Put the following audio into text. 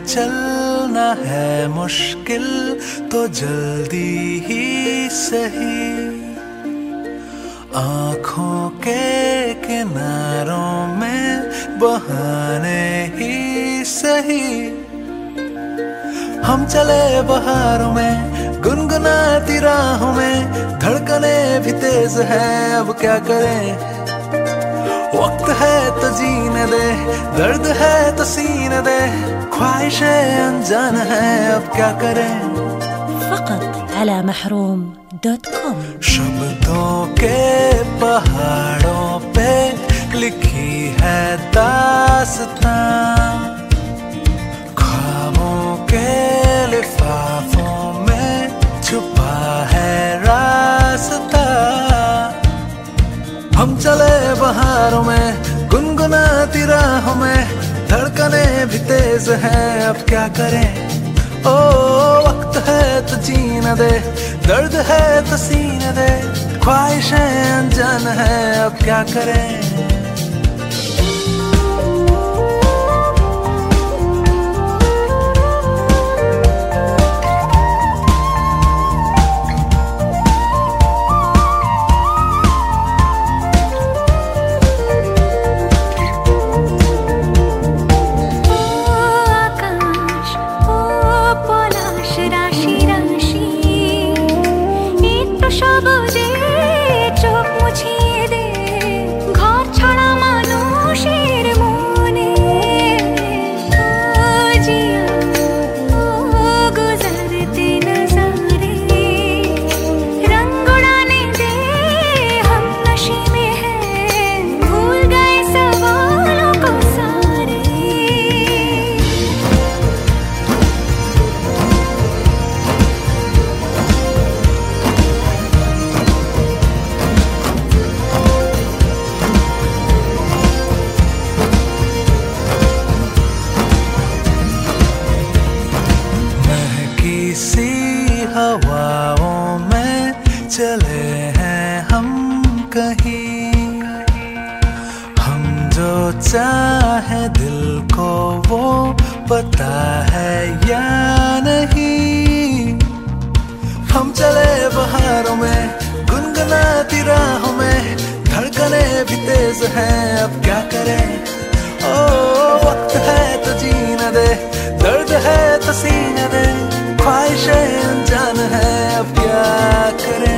चलना है मुश्किल तो जल्दी ही सही, आँखों के किनारों में बहाने ही सही। हम चले बहारों में गुनगुनाती राहों में, धड़कने भी तेज है अब क्या करें। वक्त है तो जीने दे, दर्द है तो सीने दे, ख्वाहिशें अनजान है अब क्या करें। फकत अला महरूम.com। शब्दों के पहाड़ों पे लिखी है दास्तां, ख्वाबों के लिफाफों में छुपा है रास्ता। हम चले बहारों में गुनगुनाती राहों में, धड़कने भी तेज हैं अब क्या करें। ओ वक्त है तो जीने दे, दर्द है तो सीने दे, ख्वाहिशें अनजान है अब क्या करें। हवाओं में चले हैं हम कहीं, हम जो चाहे दिल को वो पता है या नहीं। हम चले बहारों में गुनगुनाती राहों में, धड़कने भी तेज हैं अब क्या करें। ओ वक्त है तो जीने दे, दर्द है तो सीने दे, ख्वाहिशें अनजान है अब क्या करें।